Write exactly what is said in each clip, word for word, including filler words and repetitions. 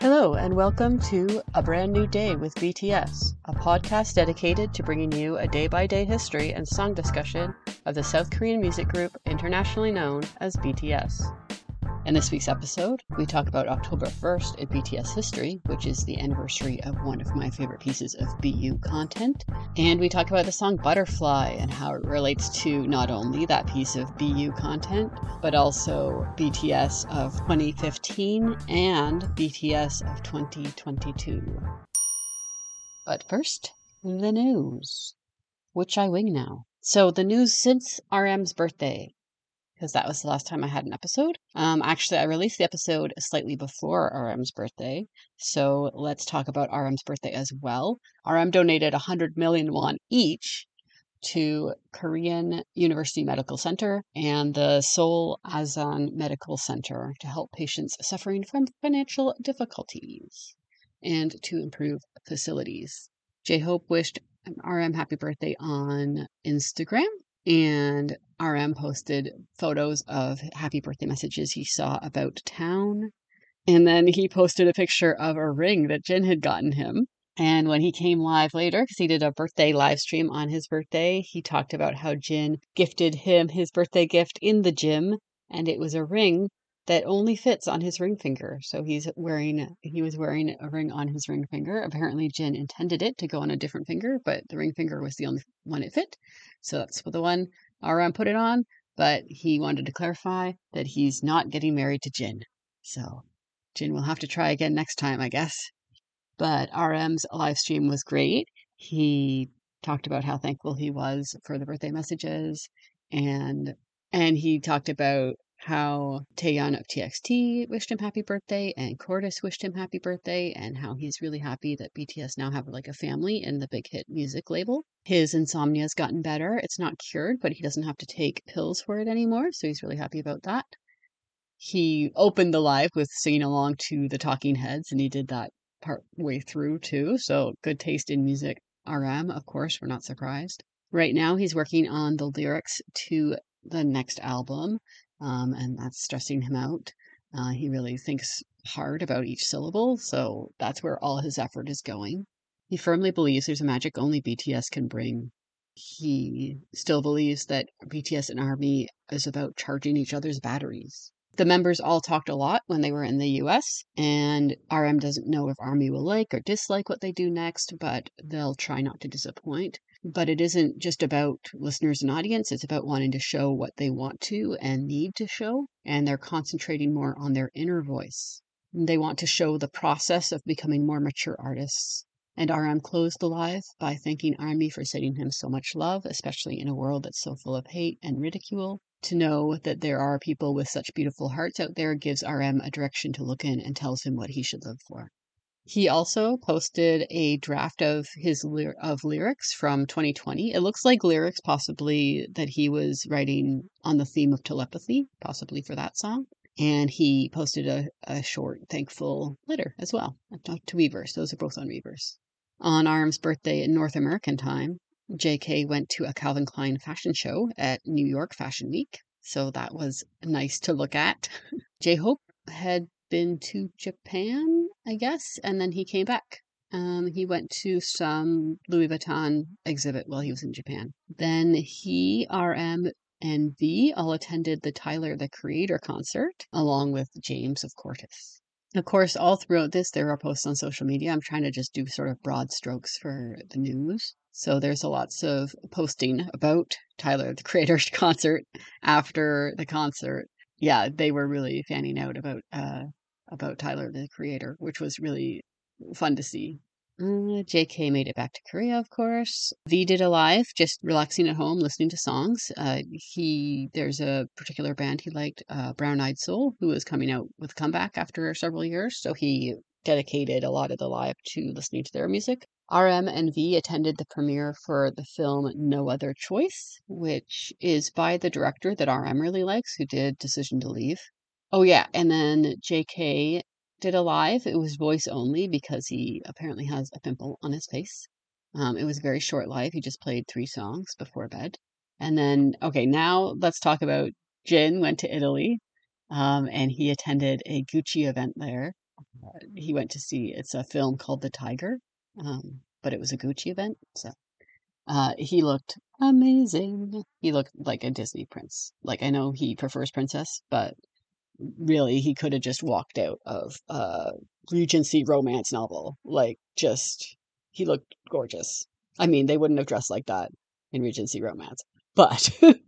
Hello, and welcome to A Brand New Day with B T S, a podcast dedicated to bringing you a day-by-day history and song discussion of the South Korean music group internationally known as B T S. In this week's episode, we talk about October first in B T S history, which is the anniversary of one of my favorite pieces of B U content. And we talk about the song Butterfly and how it relates to not only that piece of B U content, but also B T S of twenty fifteen and B T S of twenty twenty-two. But first, the news, which I wing now. So the news since R M's birthday, because that was the last time I had an episode. Um, actually, I released the episode slightly before R M's birthday, so let's talk about R M's birthday as well. R M donated one hundred million won each to Korean University Medical Center and the Seoul Asan Medical Center to help patients suffering from financial difficulties and to improve facilities. J-Hope wished R M happy birthday on Instagram, and R M posted photos of happy birthday messages he saw about town. And then he posted a picture of a ring that Jin had gotten him. And when he came live later, because he did a birthday live stream on his birthday, he talked about how Jin gifted him his birthday gift in the gym, and it was a ring that only fits on his ring finger. So he's wearing, he was wearing a ring on his ring finger. Apparently Jin intended it to go on a different finger, but the ring finger was the only one it fit. So that's the one R M put it on, but he wanted to clarify that he's not getting married to Jin. So Jin will have to try again next time, I guess. But R M's live stream was great. He talked about how thankful he was for the birthday messages, and and he talked about how Taeyeon of T X T wished him happy birthday, and Cordis wished him happy birthday, and how he's really happy that B T S now have like a family in the Big Hit music label. His insomnia's gotten better. It's not cured, but he doesn't have to take pills for it anymore, so he's really happy about that. He opened the live with singing along to the Talking Heads, and he did that part way through too, so good taste in music. R M, of course, we're not surprised. Right now he's working on the lyrics to the next album, um, and that's stressing him out. Uh, he really thinks hard about each syllable, so that's where all his effort is going. He firmly believes there's a magic only B T S can bring. He still believes that B T S and ARMY is about charging each other's batteries. The members all talked a lot when they were in the U S, and R M doesn't know if ARMY will like or dislike what they do next, but they'll try not to disappoint. But it isn't just about listeners and audience, it's about wanting to show what they want to and need to show, and they're concentrating more on their inner voice. They want to show the process of becoming more mature artists. And R M closed the live by thanking ARMY for sending him so much love, especially in a world that's so full of hate and ridicule. To know that there are people with such beautiful hearts out there gives R M a direction to look in and tells him what he should live for. He also posted a draft of his ly- of lyrics from twenty twenty. It looks like lyrics possibly that he was writing on the theme of telepathy, possibly for that song. And he posted a, a short thankful letter as well to Weverse. Those are both on Weverse. On R M's birthday in North American time, J K went to a Calvin Klein fashion show at New York Fashion Week, so that was nice to look at. J-Hope had been to Japan, I guess, and then he came back. Um, he went to some Louis Vuitton exhibit while he was in Japan. Then he, R M, and V all attended the Tyler, the Creator concert, along with James of Cortis. Of course, all throughout this, there are posts on social media. I'm trying to just do sort of broad strokes for the news. So there's a lots of posting about Tyler, the Creator's concert after the concert. Yeah, they were really fanning out about uh, about Tyler, the Creator, which was really fun to see. Uh, J K made it back to Korea, of course. V did a live, just relaxing at home, listening to songs. Uh, he there's a particular band he liked, uh, Brown Eyed Soul, who was coming out with a comeback after several years. So he dedicated a lot of the live to listening to their music. R M and V attended the premiere for the film No Other Choice, which is by the director that R M really likes, who did Decision to Leave. Oh yeah, and then J K did a live. It was voice only because he apparently has a pimple on his face. Um, it was a very short live. He just played three songs before bed. And then, okay, now let's talk about Jin went to Italy, um, and he attended a Gucci event there. Uh, he went to see, it's a film called The Tiger, um, but it was a Gucci event. So uh, he looked amazing. He looked like a Disney prince. Like, I know he prefers princess, but really he could have just walked out of a Regency romance novel. Like, just, he looked gorgeous. I mean, they wouldn't have dressed like that in Regency romance, but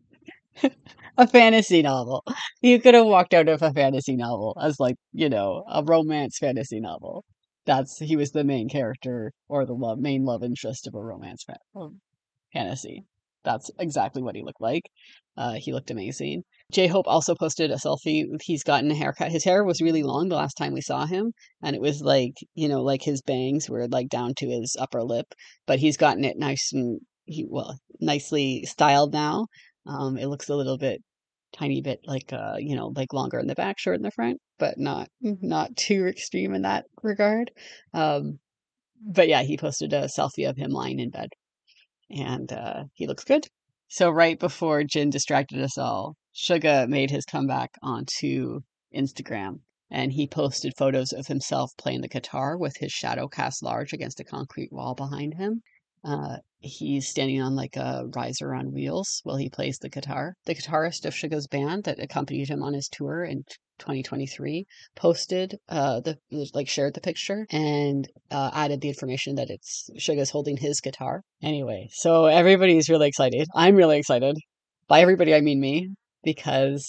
a fantasy novel. You could have walked out of a fantasy novel as, like, you know, a romance fantasy novel. That's, he was the main character or the love main love interest of a romance fa- of fantasy. That's exactly what he looked like. Uh, he looked amazing. J Hope also posted a selfie. He's gotten a haircut. His hair was really long the last time we saw him, and it was like, you know, like his bangs were like down to his upper lip, but he's gotten it nice and he well, nicely styled now. Um, it looks a little bit tiny bit like uh, you know, like longer in the back, short in the front, but not not too extreme in that regard. Um, but yeah, he posted a selfie of him lying in bed and uh, he looks good. So right before Jin distracted us all, Suga made his comeback onto Instagram, and he posted photos of himself playing the guitar with his shadow cast large against a concrete wall behind him. Uh, he's standing on like a riser on wheels while he plays the guitar. The guitarist of Suga's band that accompanied him on his tour in twenty twenty-three posted uh the like shared the picture and uh, added the information that it's Suga's holding his guitar. Anyway, so everybody's really excited. I'm really excited. By everybody, I mean me, because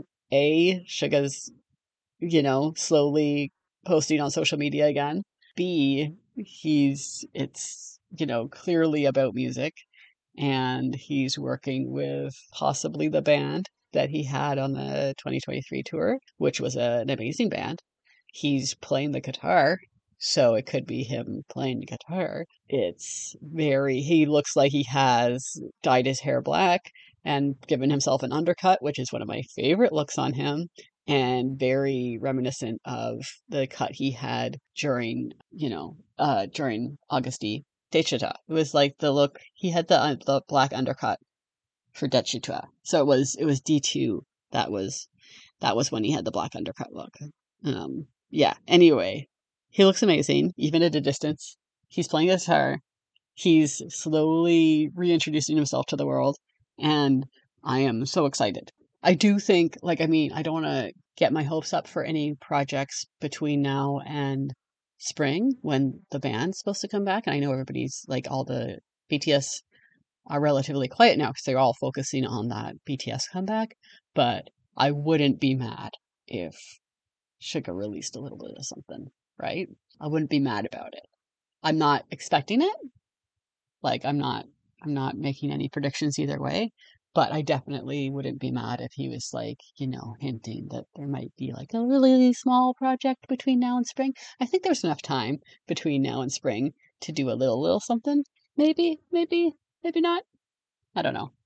A, Suga's, you know, slowly posting on social media again. B, he's, it's, you know, clearly about music, and he's working with possibly the band that he had on the twenty twenty-three tour, which was a, an amazing band. He's playing the guitar, so it could be him playing guitar. It's very, he looks like he has dyed his hair black and given himself an undercut, which is one of my favorite looks on him, and very reminiscent of the cut he had during, you know, uh, during Auguste Dechita. It was like the look, he had the, uh, the black undercut for Dechita. So it was, it was D two. That was, that was when he had the black undercut look. Um, yeah, anyway, he looks amazing, even at a distance. He's playing guitar. He's slowly reintroducing himself to the world, and I am so excited. I do think, like, I mean, I don't want to get my hopes up for any projects between now and spring when the band's supposed to come back. And I know everybody's like, all the B T S are relatively quiet now because they're all focusing on that B T S comeback. But I wouldn't be mad if Suga released a little bit of something, right? I wouldn't be mad about it. I'm not expecting it. Like, I'm not I'm not making any predictions either way, but I definitely wouldn't be mad if he was like, you know, hinting that there might be like a really small project between now and spring. I think there's enough time between now and spring to do a little little something. Maybe, maybe, maybe not. I don't know.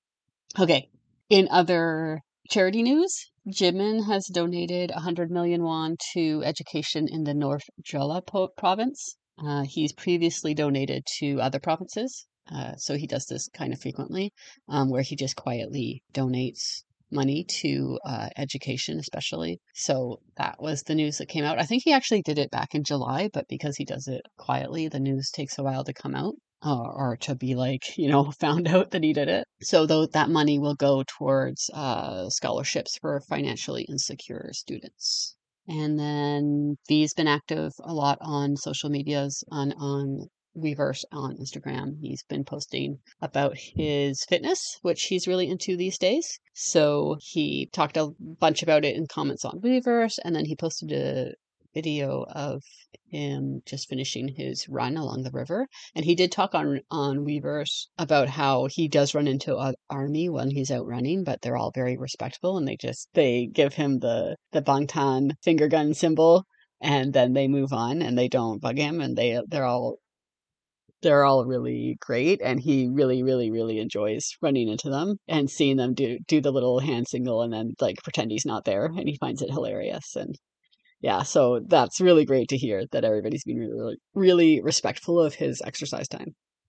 Okay. In other charity news, Jimin has donated one hundred million won to education in the North Jeolla po- province. Uh, he's previously donated to other provinces, uh, so he does this kind of frequently, um, where he just quietly donates money to uh, education, especially. So that was the news that came out. I think he actually did it back in July, but because he does it quietly, the news takes a while to come out. Uh, or to be like, you know, found out that he did it. So though that money will go towards uh, scholarships for financially insecure students. And then V's been active a lot on social medias, on on Weverse on Instagram. He's been posting about his fitness, which he's really into these days. So he talked a bunch about it in comments on Weverse, and then he posted a video of him just finishing his run along the river. And he did talk on on Weverse about how he does run into an army when he's out running, but they're all very respectful, and they just they give him the the Bangtan finger gun symbol, and then they move on and they don't bug him, and they they're all they're all really great, and he really really really enjoys running into them and seeing them do do the little hand signal and then like pretend he's not there, and he finds it hilarious. And yeah, so that's really great to hear that everybody's been really, really, really respectful of his exercise time.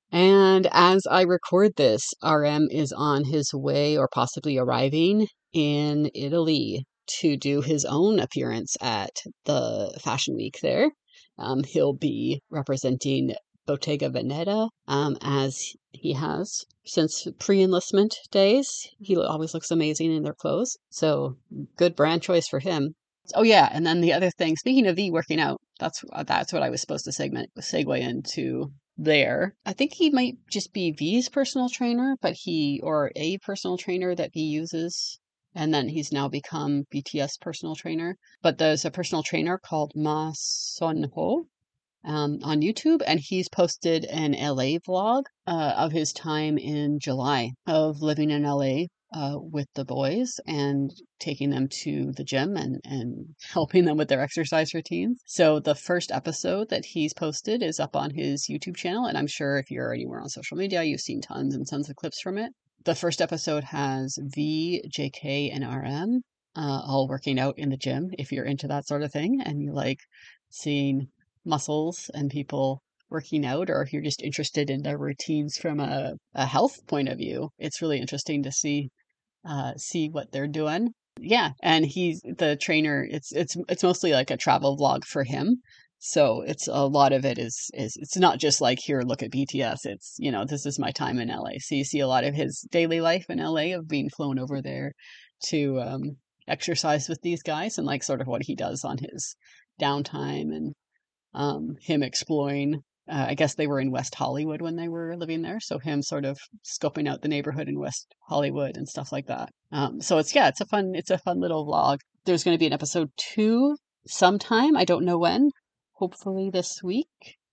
And as I record this, R M is on his way or possibly arriving in Italy. to do his own appearance at the Fashion Week there. Um, he'll be representing Bottega Veneta, um, as he has since pre-enlistment days. He always looks amazing in their clothes. So good brand choice for him. Oh yeah, and then the other thing, speaking of V working out, that's that's what I was supposed to segment segue into there. I think he might just be V's personal trainer, but he or a personal trainer that V uses, and then he's now become B T S personal trainer. But there's a personal trainer called Ma Son Ho um, on YouTube, and he's posted an L A vlog uh, of his time in July of living in L A uh, with the boys and taking them to the gym and, and helping them with their exercise routines. So the first episode that he's posted is up on his YouTube channel, and I'm sure if you're anywhere on social media, you've seen tons and tons of clips from it. The first episode has V, J K, and R M uh, all working out in the gym if you're into that sort of thing and you like seeing muscles and people working out, or if you're just interested in their routines from a, a health point of view. It's really interesting to see uh, see what they're doing. Yeah, and he's the trainer. It's it's it's mostly like a travel vlog for him. So it's a lot of it is is it's not just like, here, look at B T S. It's, you know, this is my time in L A. So you see a lot of his daily life in L A of being flown over there to um, exercise with these guys, and like sort of what he does on his downtime, and um, him exploring. Uh, I guess they were in West Hollywood when they were living there, so him sort of scoping out the neighborhood in West Hollywood and stuff like that. Um, so it's yeah, it's a fun, it's a fun little vlog. There's going to be an episode two sometime. I don't know when. Hopefully this week.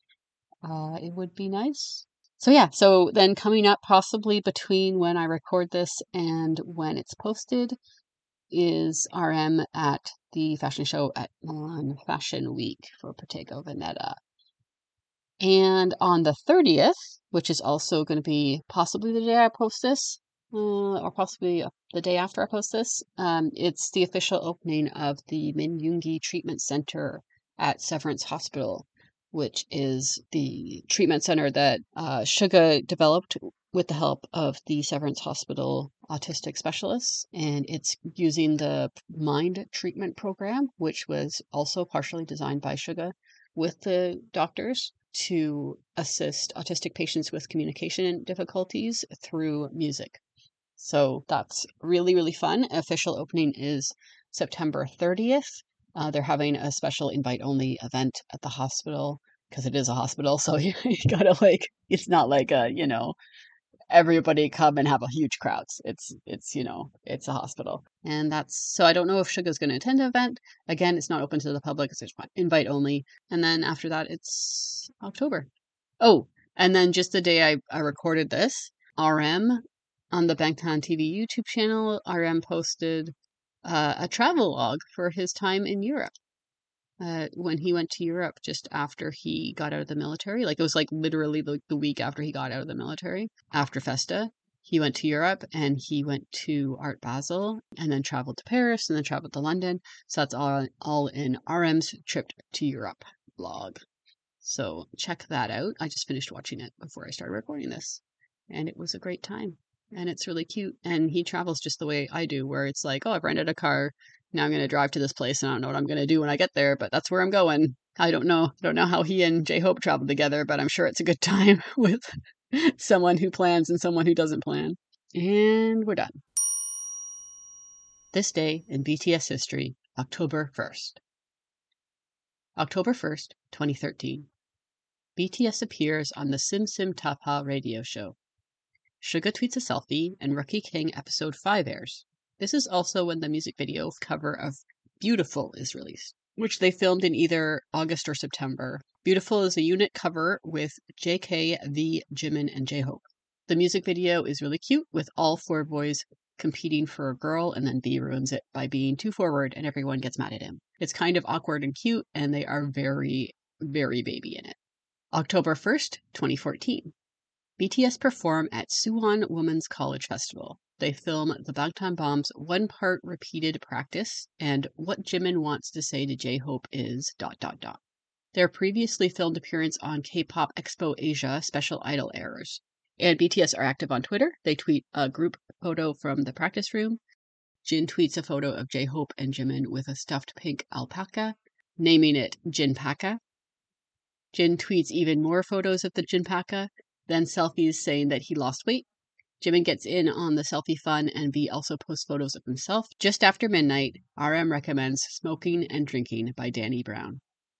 Uh, it would be nice. So yeah, so then coming up possibly between when I record this and when it's posted is R M at the fashion show at Milan Fashion Week for Bottega Veneta. And on the thirtieth, which is also going to be possibly the day I post this, uh, or possibly the day after I post this, um, it's the official opening of the Min Yoongi Treatment Center at Severance Hospital, which is the treatment center that uh, Suga developed with the help of the Severance Hospital autistic specialists. And it's using the Mind Treatment Program, which was also partially designed by Suga with the doctors to assist autistic patients with communication difficulties through music. So that's really, really fun. Official opening is September thirtieth. Uh, they're having a special invite-only event at the hospital because it is a hospital. So you, you gotta like, it's not like a, you know, everybody come and have a huge crowds. It's, it's, you know, it's a hospital. And that's, so I don't know if Suga's going to attend the event. Again, it's not open to the public. It's just invite only. And then after that, it's October. Oh, and then just the day I, I recorded this, R M on the Bangtan T V YouTube channel, R M posted uh, a travel log for his time in Europe. Uh, when he went to Europe just after he got out of the military. Like, it was like literally the, the week after he got out of the military, after Festa. He went to Europe and he went to Art Basel and then traveled to Paris and then traveled to London. So that's all, all in R M's Trip to Europe vlog. So check that out. I just finished watching it before I started recording this, and it was a great time. And it's really cute. And he travels just the way I do, where it's like, oh, I've rented a car. Now I'm going to drive to this place and I don't know what I'm going to do when I get there, but that's where I'm going. I don't know. I don't know how he and J-Hope traveled together, but I'm sure it's a good time with someone who plans and someone who doesn't plan. And we're done. This day in B T S history, October first. October first, twenty thirteen. B T S appears on the Sim Sim Tapa radio show. Suga tweets a selfie, and Rookie King episode five airs. This is also when the music video cover of Beautiful is released, which they filmed in either August or September. Beautiful is a unit cover with J K, V, Jimin, and J-Hope. The music video is really cute, with all four boys competing for a girl, and then V ruins it by being too forward and everyone gets mad at him. It's kind of awkward and cute, and they are very, very baby in it. October first, twenty fourteen. B T S perform at Suwon Women's College Festival. They film the Bangtan Bombs one-part repeated practice, and what Jimin wants to say to J-Hope is dot dot dot. Their previously filmed appearance on K-Pop Expo Asia Special Idol airs. And B T S are active on Twitter. They tweet a group photo from the practice room. Jin tweets a photo of J-Hope and Jimin with a stuffed pink alpaca, naming it Jinpaca. Jin tweets even more photos of the Jinpaca, then selfies saying that he lost weight. Jimin gets in on the selfie fun, and V also posts photos of himself. Just after midnight, R M recommends Smoking and Drinking by Danny Brown.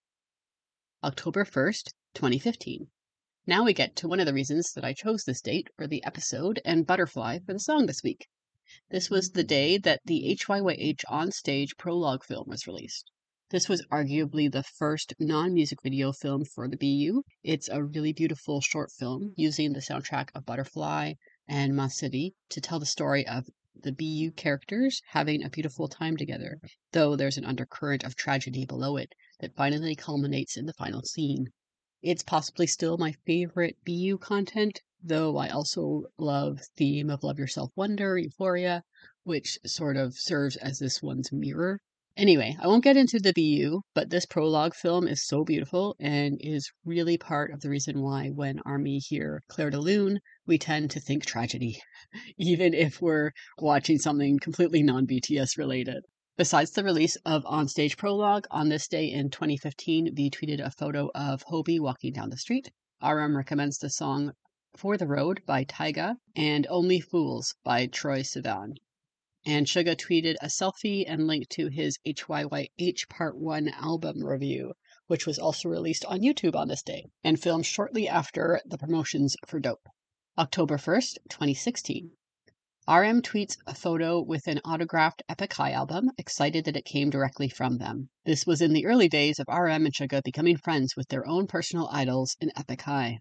October first, twenty fifteen. Now we get to one of the reasons that I chose this date for the episode and Butterfly for the song this week. This was the day that the H Y Y H On Stage prologue film was released. This was arguably the first non-music video film for the B U. It's a really beautiful short film using the soundtrack of Butterfly and Ma City to tell the story of the B U characters having a beautiful time together, though there's an undercurrent of tragedy below it that finally culminates in the final scene. It's possibly still my favorite B U content, though I also love theme of Love Yourself Wonder, Euphoria, which sort of serves as this one's mirror. Anyway, I won't get into the B U, but this prologue film is so beautiful and is really part of the reason why when ARMY hear Clair de Lune, we tend to think tragedy, even if we're watching something completely non-B T S related. Besides the release of Onstage Prologue, on this day in twenty fifteen, V tweeted a photo of Hobie walking down the street. R M recommends the song For the Road by Tyga and Only Fools by Troye Sivan. And Suga tweeted a selfie and link to his H Y Y H Part one album review, which was also released on YouTube on this day, and filmed shortly after the promotions for Dope. October first, twenty sixteen. R M tweets a photo with an autographed Epic High album, excited that it came directly from them. This was in the early days of R M and Suga becoming friends with their own personal idols in Epic High.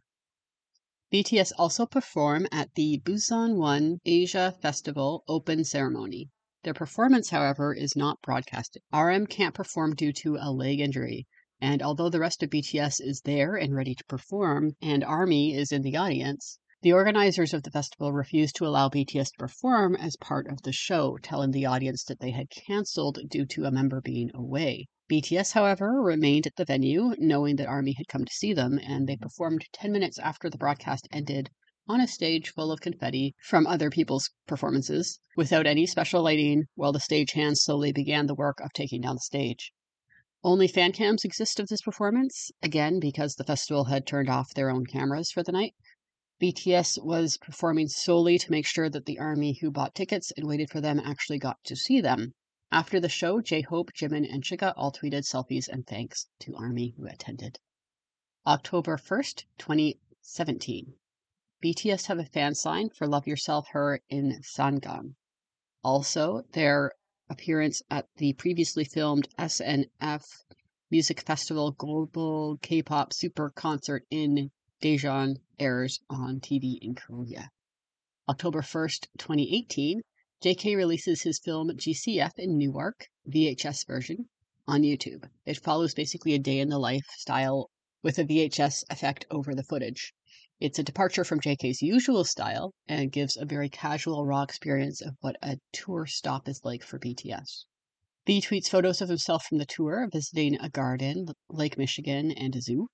B T S also perform at the Busan One Asia Festival Open Ceremony. Their performance, however, is not broadcasted. R M can't perform due to a leg injury, and although the rest of B T S is there and ready to perform, and ARMY is in the audience, the organizers of the festival refused to allow B T S to perform as part of the show, telling the audience that they had canceled due to a member being away. B T S, however, remained at the venue, knowing that ARMY had come to see them, and they performed ten minutes after the broadcast ended on a stage full of confetti from other people's performances, without any special lighting, while the stagehands slowly began the work of taking down the stage. Only fan cams exist of this performance, again because the festival had turned off their own cameras for the night. B T S was performing solely to make sure that the ARMY who bought tickets and waited for them actually got to see them. After the show, J-Hope, Jimin, and Suga all tweeted selfies and thanks to ARMY who attended. October first, twenty seventeen. B T S have a fan sign for Love Yourself Her in Sangam. Also, their appearance at the previously filmed S N F Music Festival Global K-pop Super Concert in Daejeon airs on T V in Korea. October first, twenty eighteen, J K releases his film G C F in Newark, V H S version, on YouTube. It follows basically a day in the life style with a V H S effect over the footage. It's a departure from J K's usual style and gives a very casual, raw experience of what a tour stop is like for B T S. V tweets photos of himself from the tour, visiting a garden, Lake Michigan, and a zoo.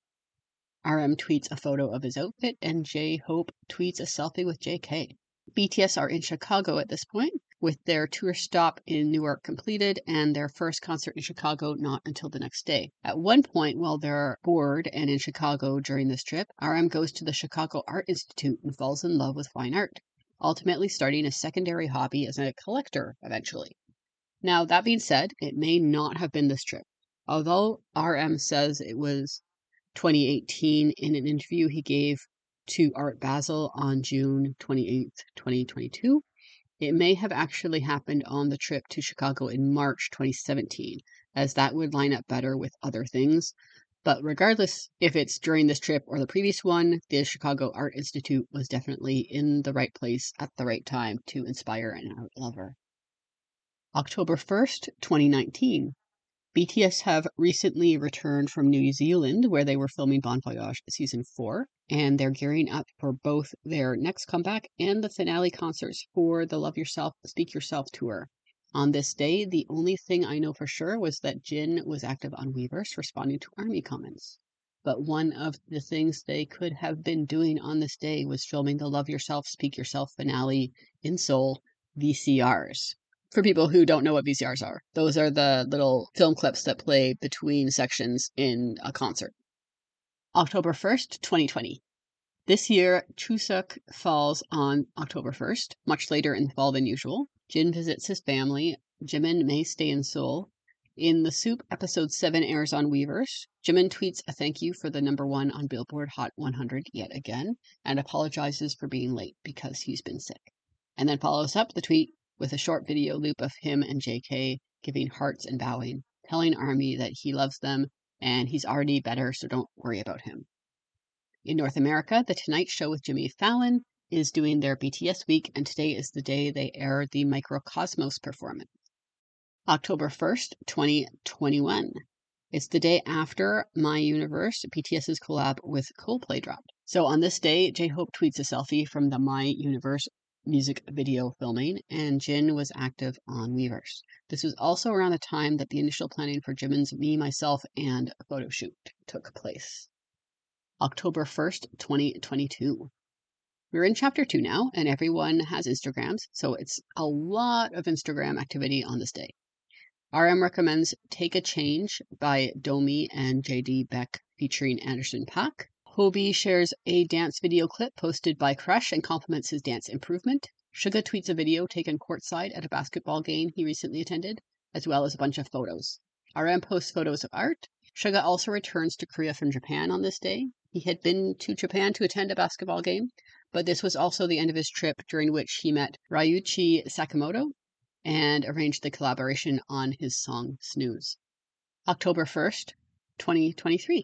R M tweets a photo of his outfit, and J-Hope tweets a selfie with J K. B T S are in Chicago at this point, with their tour stop in Newark completed and their first concert in Chicago not until the next day. At one point, while they're bored and in Chicago during this trip, R M goes to the Chicago Art Institute and falls in love with fine art, ultimately starting a secondary hobby as a collector eventually. Now, that being said, it may not have been this trip. Although R M says it was twenty eighteen in an interview he gave to Art Basel on June twenty-eighth, twenty twenty-two, it may have actually happened on the trip to Chicago in March twenty seventeen, as that would line up better with other things. But regardless if it's during this trip or the previous one, the Chicago Art Institute was definitely in the right place at the right time to inspire an art lover. October first, twenty nineteen. B T S have recently returned from New Zealand, where they were filming Bon Voyage Season four, and they're gearing up for both their next comeback and the finale concerts for the Love Yourself, Speak Yourself tour. On this day, the only thing I know for sure was that Jin was active on Weverse, responding to ARMY comments. But one of the things they could have been doing on this day was filming the Love Yourself, Speak Yourself finale in Seoul V C Rs. For people who don't know what V C Rs are, those are the little film clips that play between sections in a concert. October first, twenty twenty. This year, Chuseok falls on October first, much later in the fall than usual. Jin visits his family. Jimin may stay in Seoul. In The Soup, episode seven airs on Weverse. Jimin tweets a thank you for the number one on Billboard Hot one hundred yet again, and apologizes for being late because he's been sick. And then follows up the tweet with a short video loop of him and J K giving hearts and bowing, telling ARMY that he loves them and he's already better, so don't worry about him. In North America, The Tonight Show with Jimmy Fallon is doing their B T S week, and today is the day they air the Microcosmos performance. October first, twenty twenty-one. It's the day after My Universe, BTS's collab with Coldplay dropped. So on this day, J-Hope tweets a selfie from the My Universe music video filming, and Jin was active on Weverse. This was also around the time that the initial planning for Jimin's Me, Myself, and photo shoot took place. October first, twenty twenty-two. We're in chapter two now, and everyone has Instagrams, so it's a lot of Instagram activity on this day. R M recommends Take a Change by Domi and J D Beck featuring Anderson .Paak. Hobie shares a dance video clip posted by Crush and compliments his dance improvement. Suga tweets a video taken courtside at a basketball game he recently attended, as well as a bunch of photos. R M posts photos of art. Suga also returns to Korea from Japan on this day. He had been to Japan to attend a basketball game, but this was also the end of his trip, during which he met Ryuichi Sakamoto and arranged the collaboration on his song Snooze. October first, twenty twenty-three.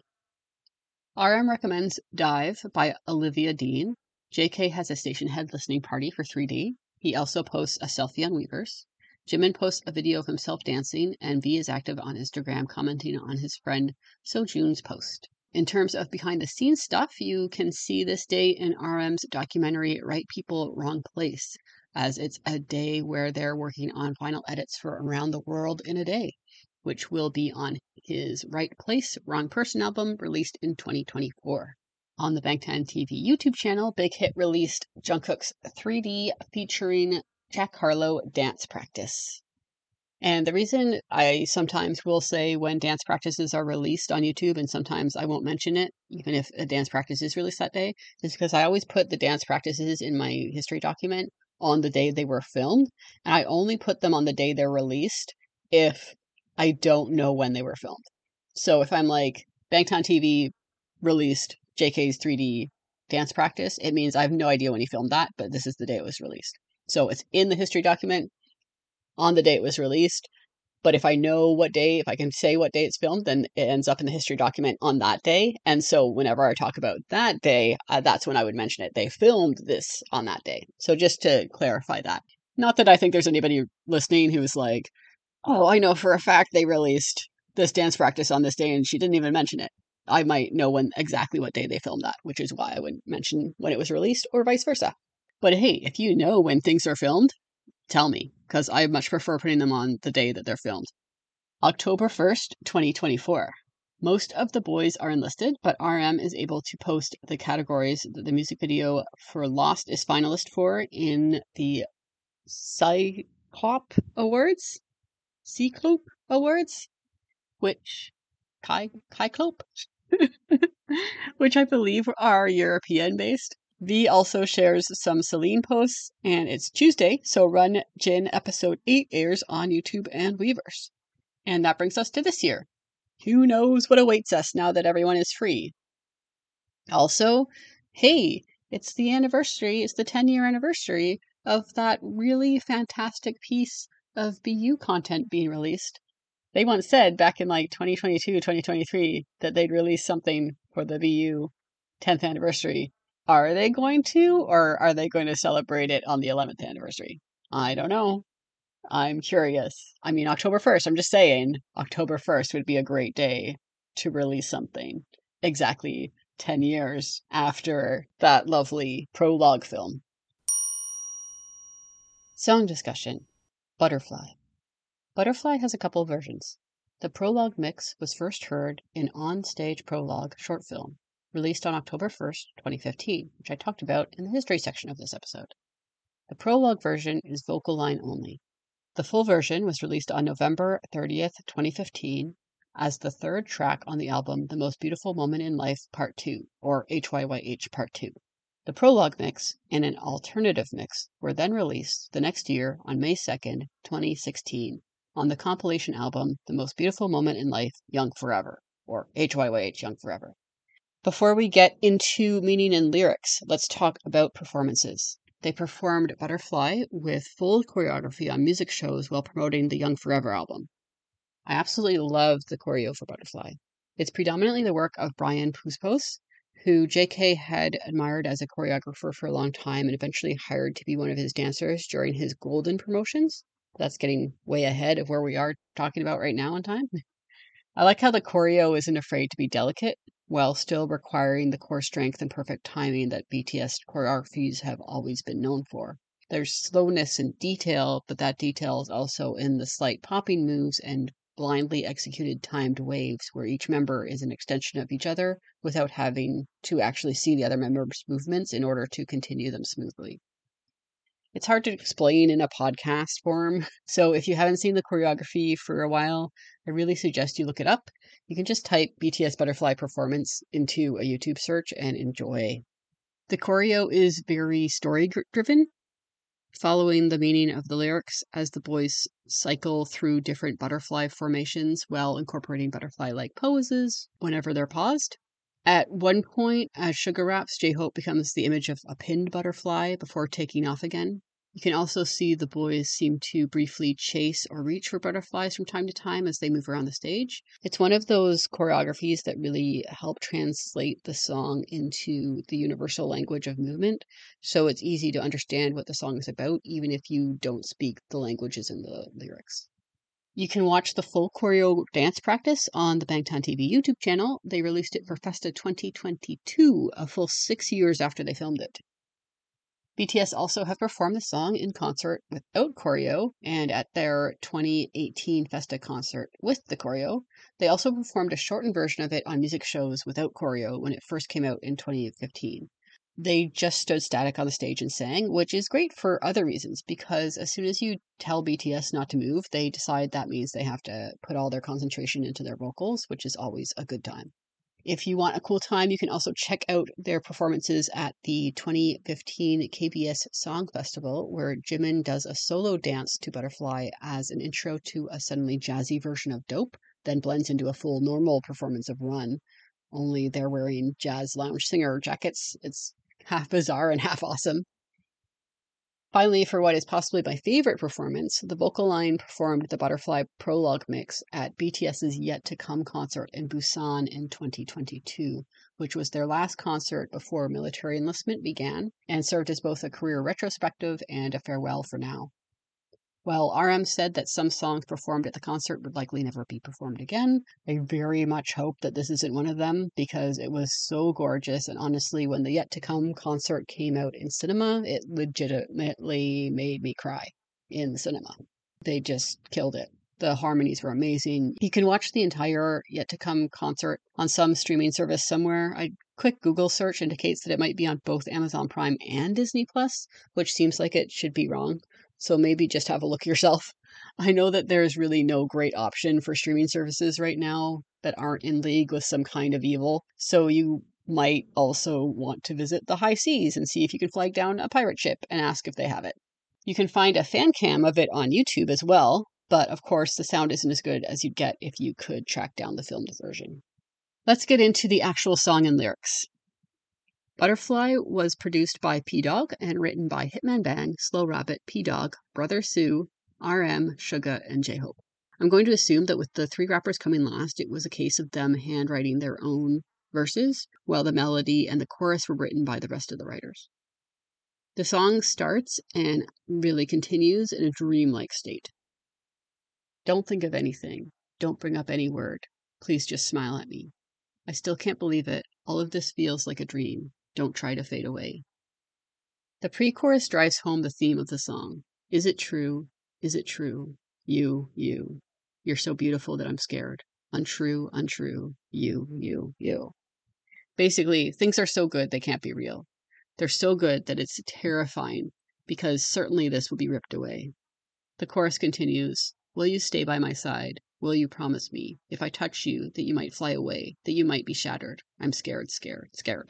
R M recommends Dive by Olivia Dean. J K has a station head listening party for three D. He also posts a selfie on Weverse. Jimin posts a video of himself dancing, and V is active on Instagram commenting on his friend Sojun's post. In terms of behind-the-scenes stuff, you can see this day in R M's documentary Right People, Wrong Place, as it's a day where they're working on final edits for Around the World in a Day, which will be on his Right Place, Wrong Person album released in twenty twenty-four. On the Bangtan T V YouTube channel, Big Hit released Jungkook's three D featuring Jack Harlow Dance Practice. And the reason I sometimes will say when dance practices are released on YouTube, and sometimes I won't mention it, even if a dance practice is released that day, is because I always put the dance practices in my history document on the day they were filmed, and I only put them on the day they're released if I don't know when they were filmed. So if I'm like, Bangtan T V released J K's three D dance practice, it means I have no idea when he filmed that, but this is the day it was released. So it's in the history document on the day it was released, but if I know what day, if I can say what day it's filmed, then it ends up in the history document on that day. And so whenever I talk about that day, uh, that's when I would mention it. They filmed this on that day. So just to clarify that. Not that I think there's anybody listening who's like, oh, I know for a fact they released this dance practice on this day and she didn't even mention it. I might know when exactly what day they filmed that, which is why I would mention when it was released or vice versa. But hey, if you know when things are filmed, tell me, because I much prefer putting them on the day that they're filmed. October first, twenty twenty-four. Most of the boys are enlisted, but R M is able to post the categories that the music video for Lost is finalist for in the Cyclop Awards? Cyclop Awards? Which, Kai, Cyclop? Which I believe are European based. V also shares some Celine posts, and it's Tuesday, so Run Jin episode eight airs on YouTube and Weverse. And that brings us to this year. Who knows what awaits us now that everyone is free? Also, hey, it's the anniversary, it's the ten-year anniversary of that really fantastic piece of B U content being released. They once said back in like twenty twenty-two, twenty twenty-three that they'd release something for the B U tenth anniversary. Are they going to, or are they going to celebrate it on the eleventh anniversary? I don't know. I'm curious. I mean, October first, I'm just saying, October first would be a great day to release something exactly ten years after that lovely prologue film. Song discussion. Butterfly. Butterfly has a couple versions. The prologue mix was first heard in On Stage Prologue short film, released on October first, twenty fifteen, which I talked about in the history section of this episode. The prologue version is vocal line only. The full version was released on November thirtieth, twenty fifteen, as the third track on the album The Most Beautiful Moment in Life Part two, or H Y Y H Part two. The prologue mix and an alternative mix were then released the next year on May second, twenty sixteen, on the compilation album The Most Beautiful Moment in Life Young Forever, or H Y Y H Young Forever. Before we get into meaning and lyrics, let's talk about performances. They performed Butterfly with full choreography on music shows while promoting the Young Forever album. I absolutely love the choreo for Butterfly. It's predominantly the work of Brian Puspos, who J K had admired as a choreographer for a long time and eventually hired to be one of his dancers during his Golden promotions. That's getting way ahead of where we are talking about right now in time. I like how the choreo isn't afraid to be delicate, while still requiring the core strength and perfect timing that B T S choreographies have always been known for. There's slowness and detail, but that detail is also in the slight popping moves and blindly executed timed waves where each member is an extension of each other without having to actually see the other member's movements in order to continue them smoothly. It's hard to explain in a podcast form, so if you haven't seen the choreography for a while, I really suggest you look it up. You can just type B T S Butterfly performance into a YouTube search and enjoy. The choreo is very story-driven, following the meaning of the lyrics as the boys cycle through different butterfly formations while incorporating butterfly-like poses whenever they're paused. At one point, as Sugar raps, J-Hope becomes the image of a pinned butterfly before taking off again. You can also see the boys seem to briefly chase or reach for butterflies from time to time as they move around the stage. It's one of those choreographies that really help translate the song into the universal language of movement, so it's easy to understand what the song is about, even if you don't speak the languages in the lyrics. You can watch the full choreo dance practice on the Bangtan T V YouTube channel. They released it for Festa twenty twenty-two, a full six years after they filmed it. B T S also have performed the song in concert without choreo, and at their twenty eighteen Festa concert with the choreo. They also performed a shortened version of it on music shows without choreo when it first came out in twenty fifteen. They just stood static on the stage and sang, which is great for other reasons, because as soon as you tell B T S not to move, they decide that means they have to put all their concentration into their vocals, which is always a good time. If you want a cool time, you can also check out their performances at the twenty fifteen K B S Song Festival, where Jimin does a solo dance to Butterfly as an intro to a suddenly jazzy version of Dope, then blends into a full normal performance of Run, only they're wearing jazz lounge singer jackets. It's half bizarre and half awesome. Finally, for what is possibly my favorite performance, the vocal line performed the Butterfly prologue mix at BTS's Yet to Come concert in Busan in twenty twenty-two, which was their last concert before military enlistment began and served as both a career retrospective and a farewell for now. While R M said that some songs performed at the concert would likely never be performed again, I very much hope that this isn't one of them because it was so gorgeous. And honestly, when the Yet to Come concert came out in cinema, it legitimately made me cry in the cinema. They just killed it. The harmonies were amazing. You can watch the entire Yet to Come concert on some streaming service somewhere. A quick Google search indicates that it might be on both Amazon Prime and Disney Plus, which seems like it should be wrong. So maybe just have a look yourself. I know that there's really no great option for streaming services right now that aren't in league with some kind of evil. So you might also want to visit the high seas and see if you can flag down a pirate ship and ask if they have it. You can find a fan cam of it on YouTube as well, but of course the sound isn't as good as you'd get if you could track down the filmed version. Let's get into the actual song and lyrics. Butterfly was produced by P-Dog and written by Hitman Bang, Slow Rabbit, P-Dog, Brother Sue, R M, Suga, and J-Hope. I'm going to assume that with the three rappers coming last, it was a case of them handwriting their own verses, while the melody and the chorus were written by the rest of the writers. The song starts and really continues in a dreamlike state. Don't think of anything. Don't bring up any word. Please just smile at me. I still can't believe it. All of this feels like a dream. Don't try to fade away. The pre-chorus drives home the theme of the song. Is it true? Is it true? You, you. You're so beautiful that I'm scared. Untrue, untrue. You, you, you. Basically, things are so good they can't be real. They're so good that it's terrifying because certainly this will be ripped away. The chorus continues, will you stay by my side? Will you promise me, if I touch you, that you might fly away, that you might be shattered? I'm scared, scared, scared.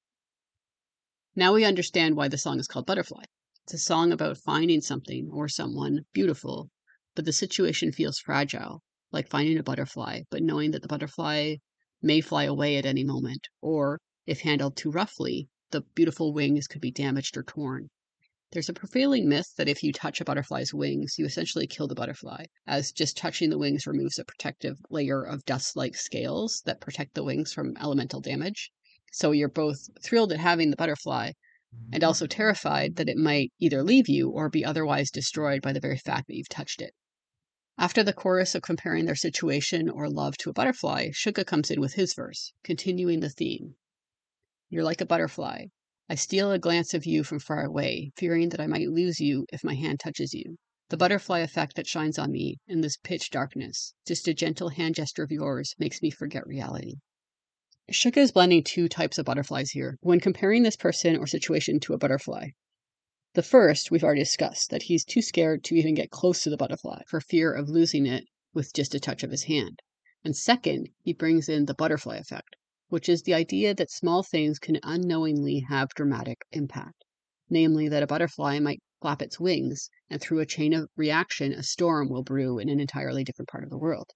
Now we understand why the song is called Butterfly. It's a song about finding something or someone beautiful, but the situation feels fragile, like finding a butterfly, but knowing that the butterfly may fly away at any moment, or, if handled too roughly, the beautiful wings could be damaged or torn. There's a prevailing myth that if you touch a butterfly's wings, you essentially kill the butterfly, as just touching the wings removes a protective layer of dust-like scales that protect the wings from elemental damage. So you're both thrilled at having the butterfly and also terrified that it might either leave you or be otherwise destroyed by the very fact that you've touched it. After the chorus of comparing their situation or love to a butterfly, Suga comes in with his verse, continuing the theme. You're like a butterfly. I steal a glance of you from far away, fearing that I might lose you if my hand touches you. The butterfly effect that shines on me in this pitch darkness, just a gentle hand gesture of yours, makes me forget reality. Suga is blending two types of butterflies here when comparing this person or situation to a butterfly. The first, we've already discussed, that he's too scared to even get close to the butterfly for fear of losing it with just a touch of his hand. And second, he brings in the butterfly effect, which is the idea that small things can unknowingly have dramatic impact. Namely, that a butterfly might flap its wings, and through a chain of reaction, a storm will brew in an entirely different part of the world.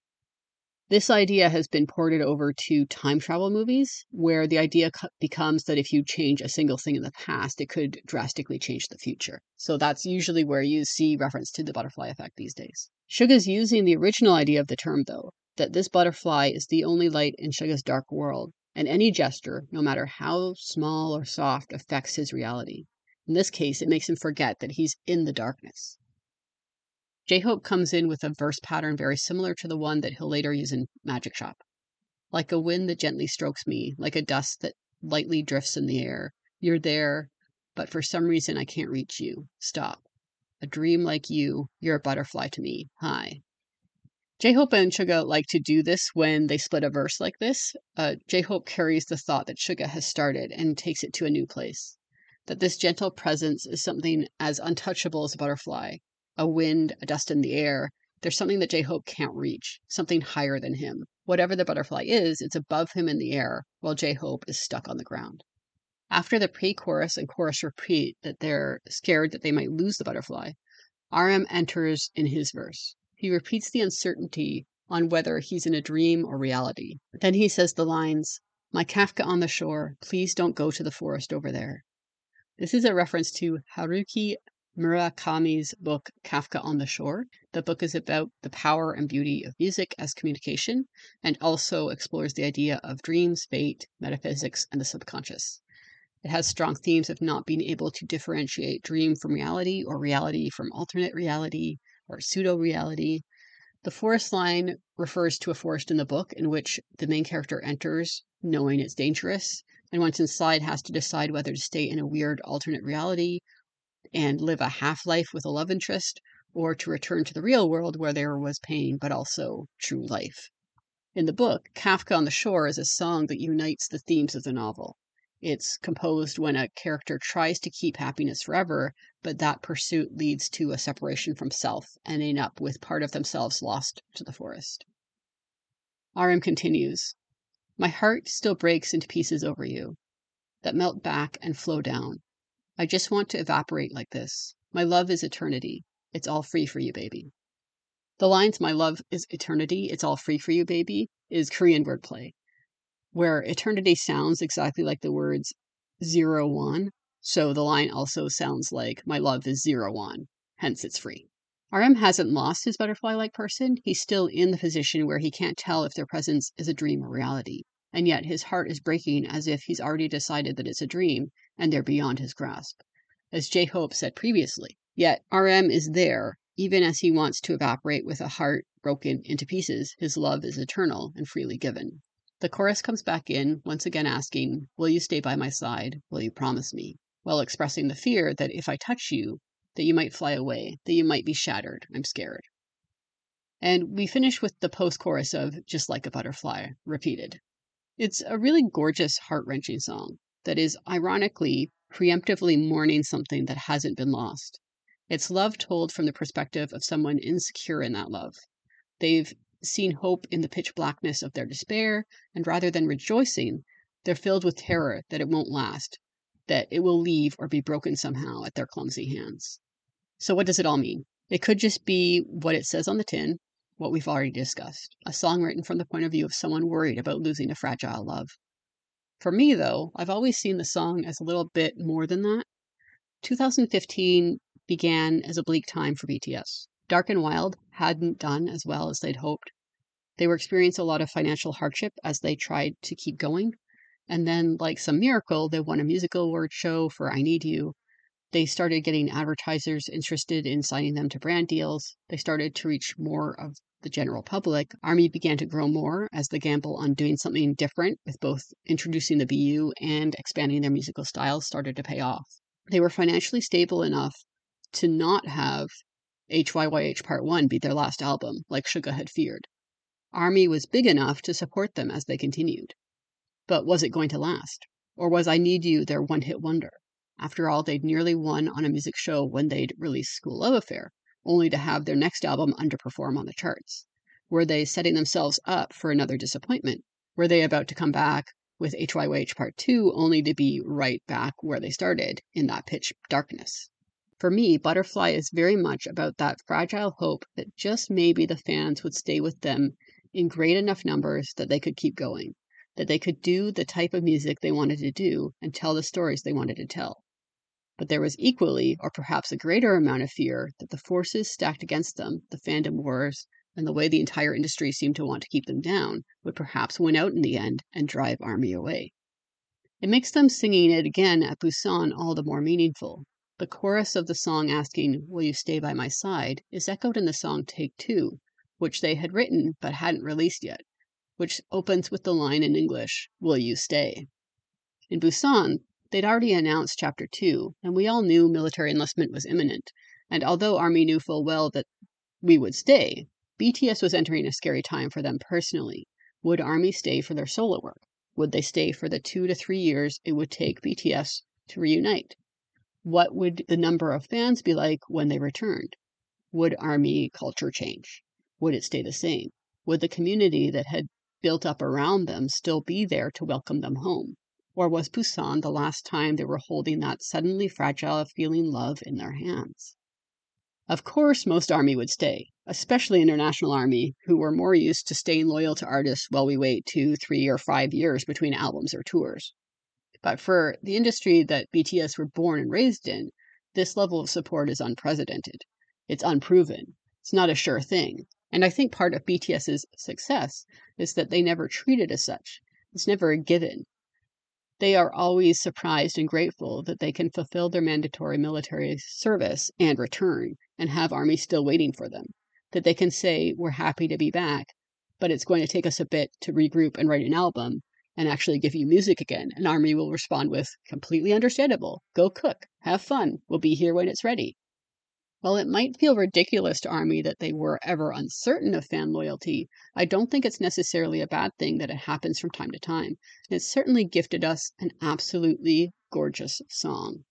This idea has been ported over to time travel movies, where the idea becomes that if you change a single thing in the past, it could drastically change the future. So that's usually where you see reference to the butterfly effect these days. Suga's using the original idea of the term, though, that this butterfly is the only light in Suga's dark world, and any gesture, no matter how small or soft, affects his reality. In this case, it makes him forget that he's in the darkness. J-Hope comes in with a verse pattern very similar to the one that he'll later use in Magic Shop. Like a wind that gently strokes me, like a dust that lightly drifts in the air. You're there, but for some reason I can't reach you. Stop. A dream like you, you're a butterfly to me. Hi. J-Hope and Suga like to do this when they split a verse like this. Uh, J-Hope carries the thought that Suga has started and takes it to a new place. That this gentle presence is something as untouchable as a butterfly. A wind, a dust in the air. There's something that J-Hope can't reach, something higher than him. Whatever the butterfly is, it's above him in the air, while J-Hope is stuck on the ground. After the pre-chorus and chorus repeat that they're scared that they might lose the butterfly, R M enters in his verse. He repeats the uncertainty on whether he's in a dream or reality. Then he says the lines, "My Kafka on the shore, please don't go to the forest over there." This is a reference to Haruki Murakami's book Kafka on the Shore. The book is about the power and beauty of music as communication, and also explores the idea of dreams, fate, metaphysics, and the subconscious. It has strong themes of not being able to differentiate dream from reality or reality from alternate reality or pseudo-reality. The forest line refers to a forest in the book in which the main character enters knowing it's dangerous, and once inside has to decide whether to stay in a weird alternate reality and live a half-life with a love interest, or to return to the real world where there was pain but also true life. In the book, Kafka on the Shore is a song that unites the themes of the novel. It's composed when a character tries to keep happiness forever, but that pursuit leads to a separation from self, ending up with part of themselves lost to the forest. R M continues, "My heart still breaks into pieces over you, that melt back and flow down. I just want to evaporate like this. My love is eternity. It's all free for you, baby." The lines, "My love is eternity, it's all free for you, baby," is Korean wordplay, where eternity sounds exactly like the words zero one, so the line also sounds like "my love is zero one," hence it's free. R M hasn't lost his butterfly-like person. He's still in the position where he can't tell if their presence is a dream or reality, and yet his heart is breaking as if he's already decided that it's a dream and they're beyond his grasp. As J-Hope said previously, yet R M is there, even as he wants to evaporate with a heart broken into pieces. His love is eternal and freely given. The chorus comes back in, once again asking, "Will you stay by my side? Will you promise me?" while expressing the fear that if I touch you, that you might fly away, that you might be shattered. I'm scared. And we finish with the post-chorus of "Just Like a Butterfly," repeated. It's a really gorgeous, heart-wrenching song that is ironically preemptively mourning something that hasn't been lost. It's love told from the perspective of someone insecure in that love. They've seen hope in the pitch blackness of their despair, and rather than rejoicing, they're filled with terror that it won't last, that it will leave or be broken somehow at their clumsy hands. So what does it all mean? It could just be what it says on the tin, what we've already discussed, a song written from the point of view of someone worried about losing a fragile love. For me, though, I've always seen the song as a little bit more than that. two thousand fifteen began as a bleak time for B T S. Dark and Wild hadn't done as well as they'd hoped. They were experiencing a lot of financial hardship as they tried to keep going. And then, like some miracle, they won a musical award show for I Need You. They started getting advertisers interested in signing them to brand deals. They started to reach more of the general public. ARMY began to grow more as the gamble on doing something different with both introducing the B U and expanding their musical styles started to pay off. They were financially stable enough to not have H Y Y H Part one be their last album, like Suga had feared. ARMY was big enough to support them as they continued. But was it going to last? Or was I Need You their one-hit wonder? After all, they'd nearly won on a music show when they'd released School Love Affair, only to have their next album underperform on the charts. Were they setting themselves up for another disappointment? Were they about to come back with H Y Y H Part two only to be right back where they started, in that pitch darkness? For me, Butterfly is very much about that fragile hope that just maybe the fans would stay with them in great enough numbers that they could keep going, that they could do the type of music they wanted to do and tell the stories they wanted to tell. But there was equally, or perhaps a greater amount of fear that the forces stacked against them, the fandom wars, and the way the entire industry seemed to want to keep them down, would perhaps win out in the end and drive ARMY away. It makes them singing it again at Busan all the more meaningful. The chorus of the song asking, "Will you stay by my side?" is echoed in the song Take Two, which they had written but hadn't released yet, which opens with the line in English, "Will you stay?" In Busan, they'd already announced Chapter two, and we all knew military enlistment was imminent, and although ARMY knew full well that we would stay, B T S was entering a scary time for them personally. Would ARMY stay for their solo work? Would they stay for the two to three years it would take B T S to reunite? What would the number of fans be like when they returned? Would ARMY culture change? Would it stay the same? Would the community that had built up around them still be there to welcome them home? Or was Busan the last time they were holding that suddenly fragile feeling love in their hands? Of course, most ARMY would stay, especially International ARMY, who were more used to staying loyal to artists while we wait two, three, or five years between albums or tours. But for the industry that B T S were born and raised in, this level of support is unprecedented. It's unproven. It's not a sure thing. And I think part of BTS's success is that they never treat it as such. It's never a given. They are always surprised and grateful that they can fulfill their mandatory military service and return and have ARMY still waiting for them. That they can say, "We're happy to be back, but it's going to take us a bit to regroup and write an album and actually give you music again." And ARMY will respond with, "Completely understandable. Go cook. Have fun. We'll be here when it's ready." While it might feel ridiculous to ARMY that they were ever uncertain of fan loyalty, I don't think it's necessarily a bad thing that it happens from time to time. And it's certainly gifted us an absolutely gorgeous song.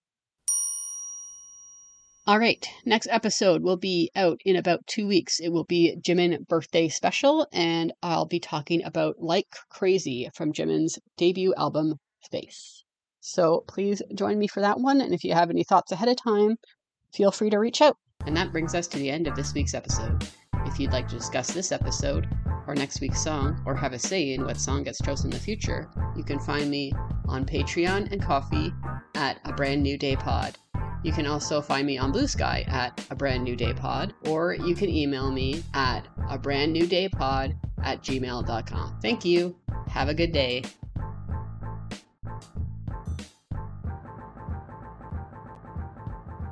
All right, next episode will be out in about two weeks. It will be Jimin birthday special, and I'll be talking about Like Crazy from Jimin's debut album, Face. So please join me for that one, and if you have any thoughts ahead of time, feel free to reach out. And that brings us to the end of this week's episode. If you'd like to discuss this episode, or next week's song, or have a say in what song gets chosen in the future, you can find me on Patreon and Ko-fi at A Brand New Day Pod. You can also find me on Blue Sky at A Brand New Day Pod, or you can email me at a brand new day pod at gmail dot com. Thank you. Have a good day.